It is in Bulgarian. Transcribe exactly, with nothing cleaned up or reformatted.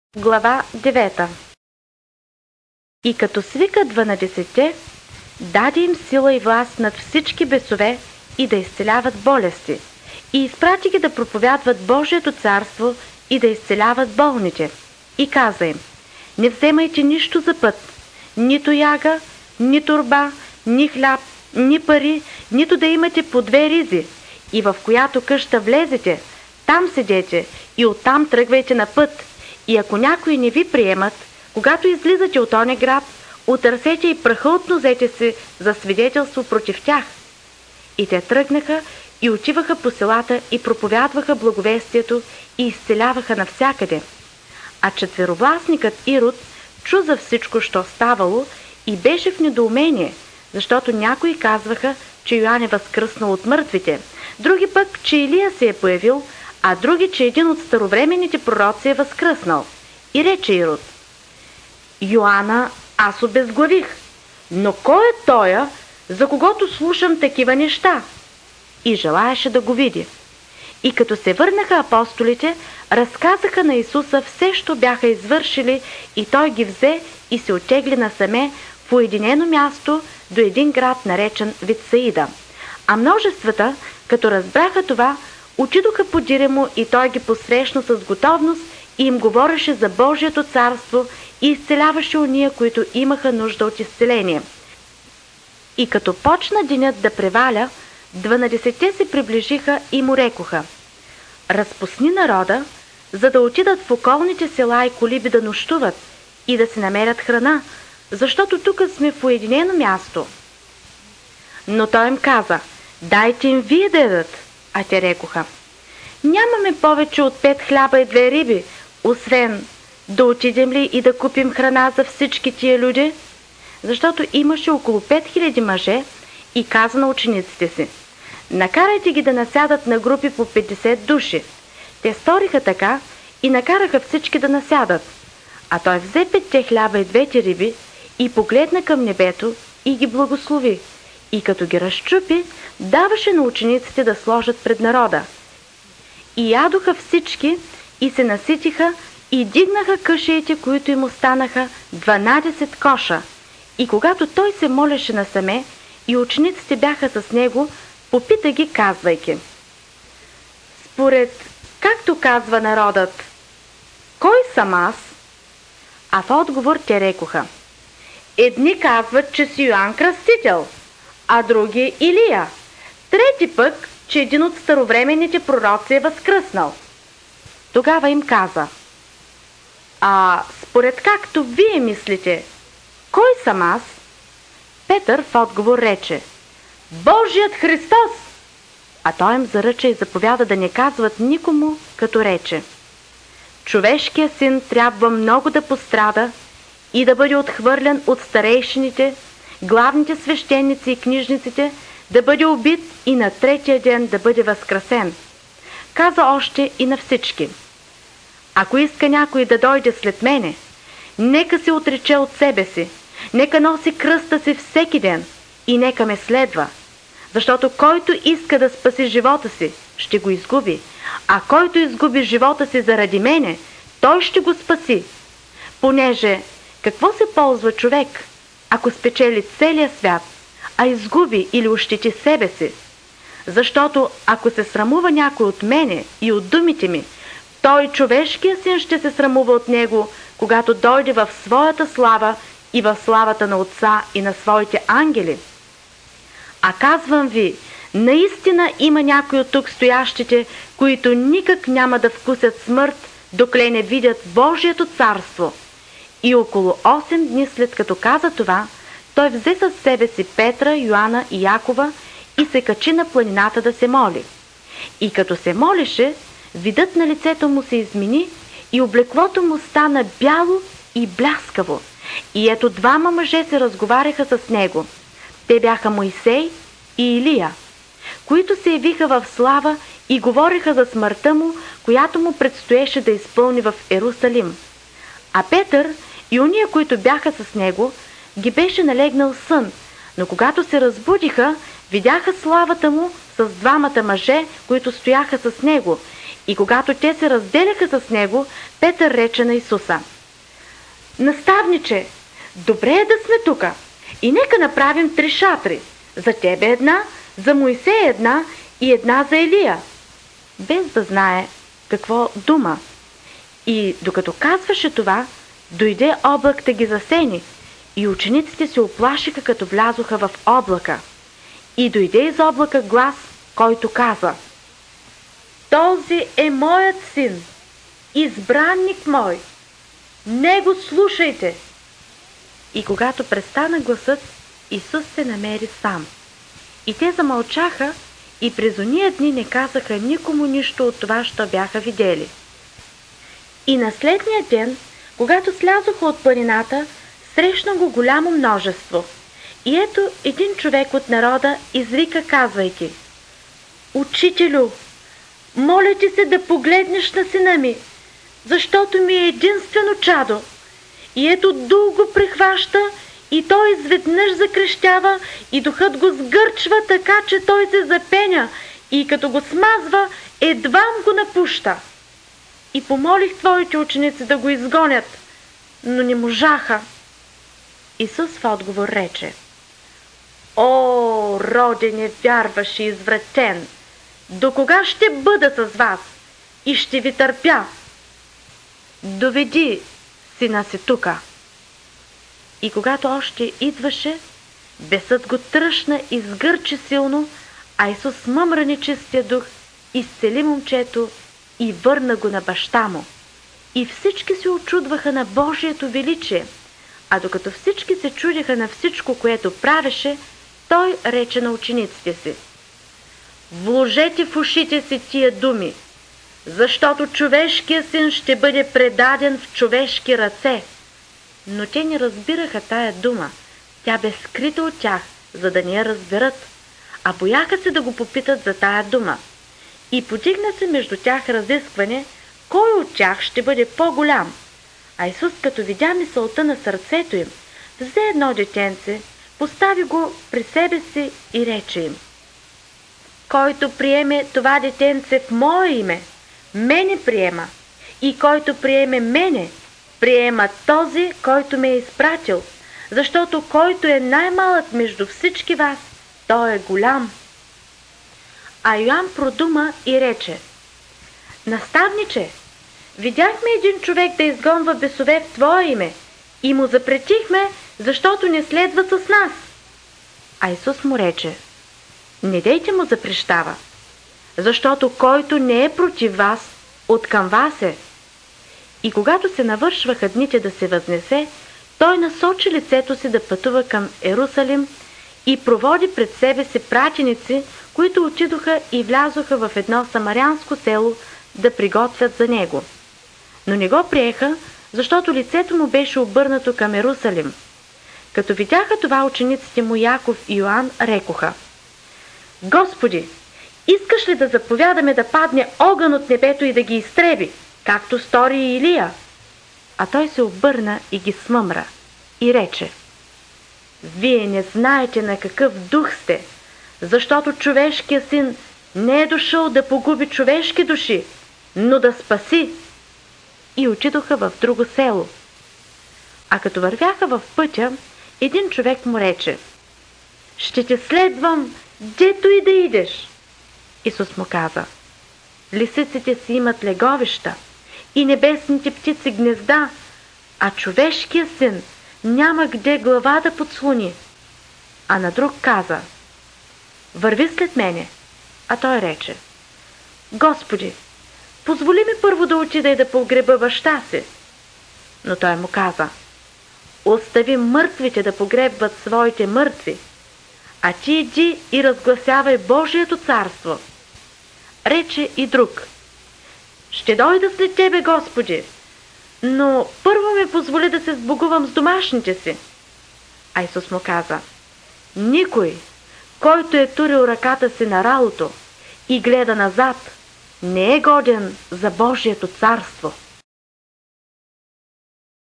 Глава девета. И като свика дванадесетте, даде им сила и власт над всички бесове и да изцеляват болести, и изпрати ги да проповядват Божието царство и да изцеляват болните. И каза им: не вземайте нищо за път, нито яга, ни торба, ни хляб, ни пари, нито да имате по две ризи, и в която къща влезете, там седете и оттам тръгвайте на път. И ако някои не ви приемат, когато излизате от оня град, отърсете и праха от нозете си за свидетелство против тях. И те тръгнаха и отиваха по селата и проповядваха благовестието и изцеляваха навсякъде. А четверовластникът Ирод чу за всичко, що ставало, и беше в недоумение, защото някои казваха, че Йоан е възкръснал от мъртвите, други пък, че Илия се е появил, а други, че един от старовременните пророци е възкръснал. И рече Ирод: Йоанна аз обезглавих, но кой е тоя, за когото слушам такива неща? И желаеше да го види. И като се върнаха апостолите, разказаха на Исуса все, що бяха извършили, и той ги взе и се оттегли насаме в уединено място до един град, наречен Витсаида. А множествата, като разбраха това, отидоха подире му, и той ги посрещна с готовност и им говореше за Божието царство и изцеляваше ония, които имаха нужда от изцеление. И като почна денят да преваля, дванадесетте се приближиха и му рекоха: разпусни народа, за да отидат в околните села и колиби да нощуват и да си намерят храна, защото тук сме в уединено място. Но той им каза: дайте им вие да ядат. А те рекоха: нямаме повече от пет хляба и две риби, освен да отидем ли и да купим храна за всички тия люди? Защото имаше около пет хиляди мъже, и каза на учениците си: накарайте ги да насядат на групи по петдесет души. Те сториха така и накараха всички да насядат. А той взе петте хляба и двете риби и погледна към небето и ги благослови. И като ги разчупи, даваше на учениците да сложат пред народа. И ядоха всички, и се наситиха, и дигнаха къшиите, които им останаха, дванадесет коша. И когато той се молеше насаме, и учениците бяха с него, попита ги, казвайки: според както казва народът, кой съм аз? А в отговор те рекоха: едни казват, че си Йоан Кръстител, а други Илия, трети пък, че един от старовременните пророци е възкръснал. Тогава им каза: а според както вие мислите, кой съм аз? Петър в отговор рече: Божият Христос! А той им заръча и заповяда да не казват никому, като рече: човешкият син трябва много да пострада и да бъде отхвърлен от старейшините, главните свещеници и книжниците, да бъде убит и на третия ден да бъде възкресен. Каза още и на всички: ако иска някой да дойде след мене, нека се отрече от себе си, нека носи кръста си всеки ден и нека ме следва. Защото който иска да спаси живота си, ще го изгуби, а който изгуби живота си заради мене, той ще го спаси. Понеже какво се ползва човек, ако спечели целия свят, а изгуби или ощети себе си? Защото ако се срамува някой от мене и от думите ми, той, човешкия син, ще се срамува от него, когато дойде в своята слава и в славата на Отца и на своите ангели. А казвам ви, наистина има някои от тук стоящите, които никак няма да вкусят смърт, докле не видят Божието царство. И около осем дни след като каза това, той взе със себе си Петра, Йоанна и Якова и се качи на планината да се моли. И като се молеше, видът на лицето му се измени и облеклото му стана бяло и бляскаво. И ето двама мъже се разговаряха с него. Те бяха Моисей и Илия, които се явиха в слава и говориха за смъртта му, която му предстоеше да изпълни в Ерусалим. А Петър и ония, които бяха с него, ги беше налегнал сън, но когато се разбудиха, видяха славата му с двамата мъже, които стояха с него, И когато те се разделяха с него, Петър рече на Исуса: Наставниче, добре е да сме тука и нека направим три шатри. За тебе една, за Моисей една и една за Елия. Без да знае какво дума. И докато казваше това, дойде облак да ги засени и учениците се оплашиха, като влязоха в облака. И дойде из облака глас, който каза: Този е моят син, избранник мой. Него слушайте. И когато престана гласът, Исус се намери сам. И те замълчаха и през ония дни не казаха никому нищо от това, що бяха видели. И на следния ден, когато слязоха от планината, срещна го голямо множество. И ето един човек от народа извика, казвайки: Учителю, моля ти се да погледнеш на сина ми, защото ми е единствено чадо. И ето дух го прихваща, и той изведнъж закрещява, и духът го сгърчва така, че той се запеня, и като го смазва, едвам го напуща. И помолих твоите ученици да го изгонят, но не можаха. Исус в отговор рече: О, роде невярващ и извратен! До кога ще бъда с вас и ще ви търпя? Доведи сина си тука. И когато още идваше, бесът го тръшна и сгърчи силно, а Исус мъмра нечистия дух, изцели момчето и върна го на баща му. И всички се очудваха на Божието величие, а докато всички се чудиха на всичко, което правеше, той рече на учениците си: Вложете в ушите си тия думи, защото човешкият син ще бъде предаден в човешки ръце. Но те не разбираха тая дума. Тя бе скрита от тях, за да не я разберат, а бояха се да го попитат за тая дума. И подигна се между тях разискване, кой от тях ще бъде по-голям. А Исус, като видя мисълта на сърцето им, взе едно детенце, постави го при себе си и рече им: Който приеме това детенце в мое име, мене приема, и който приеме мене, приема този, който ме е изпратил, защото който е най-малък между всички вас, той е голям. А Йоан продума и рече: Наставниче, видяхме един човек да изгонва бесове в твое име и му запретихме, защото не следва с нас. А Исус му рече: Не дейте му запрещава, защото който не е против вас, откъм вас е. И когато се навършваха дните да се възнесе, той насочи лицето си да пътува към Ерусалим и проводи пред себе си пратеници, които отидоха и влязоха в едно самарянско село да приготвят за него. Но не го приеха, защото лицето му беше обърнато към Ерусалим. Като видяха това, учениците му Яков и Йоан рекоха: Господи, искаш ли да заповядаме да падне огън от небето и да ги изтреби, както стори и Илия? А той се обърна и ги смъмра и рече: Вие не знаете на какъв дух сте, защото човешкият син не е дошъл да погуби човешки души, но да спаси. И отидоха в друго село. А като вървяха в пътя, един човек му рече: Ще те следвам, дето и да идеш. Исус му каза: Лисиците си имат леговища и небесните птици гнезда, а човешкият син няма где глава да подслони. А на друг каза: Върви след мене. А той рече: Господи, позволи ми първо да отида и да погреба баща си. Но той му каза: Остави мъртвите да погребват своите мъртви, а ти иди и разгласявай Божието царство. Рече и друг: Ще дойда след тебе, Господи, но първо ми позволи да се сбогувам с домашните си. А Исус му каза: Никой, който е турил ръката си на ралото и гледа назад, не е годен за Божието царство.